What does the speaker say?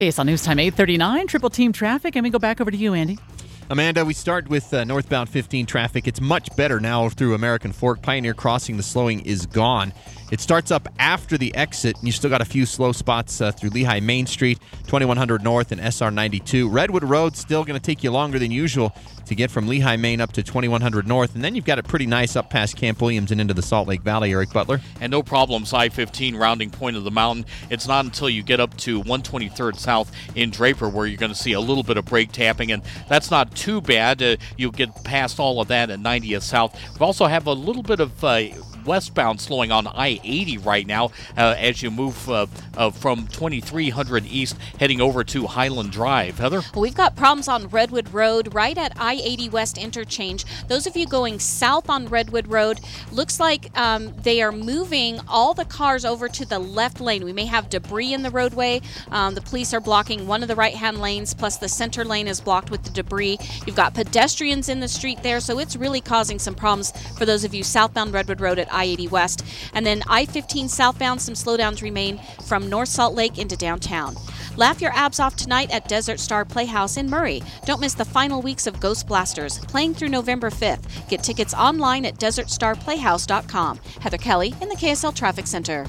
It's on News Time 8:39, Triple Team Traffic, and we go back over to you, Andy. Amanda, we start with northbound 15 traffic. It's much better now through American Fork. Pioneer Crossing, the slowing is gone. It starts up after the exit, and you still got a few slow spots through Lehigh Main Street, 2100 North, and SR 92. Redwood Road still going to take you longer than usual to get from Lehigh Main up to 2100 North, and then you've got it pretty nice up past Camp Williams and into the Salt Lake Valley. Eric Butler. And no problems, I-15 rounding point of the mountain. It's not until you get up to 123rd South in Draper where you're going to see a little bit of brake tapping, and that's not too bad. You'll get past all of that at 90th South. We also have a little bit of westbound slowing on I-80 right now as you move from 2300 East heading over to Highland Drive. Heather? Well, we've got problems on Redwood Road right at I-80 West interchange. Those of you going south on Redwood Road, looks like they are moving all the cars over to the left lane. We may have debris in the roadway. The police are blocking one of the right-hand lanes, plus the center lane is blocked with the debris. You've got pedestrians in the street there, so it's really causing some problems for those of you southbound Redwood Road at I-80 West. And then I-15 southbound, some slowdowns remain from North Salt Lake into downtown. Laugh your abs off tonight at Desert Star Playhouse in Murray. Don't miss the final weeks of Ghost Blasters, playing through November 5th. Get tickets online at desertstarplayhouse.com. Heather Kelly in the KSL Traffic Center.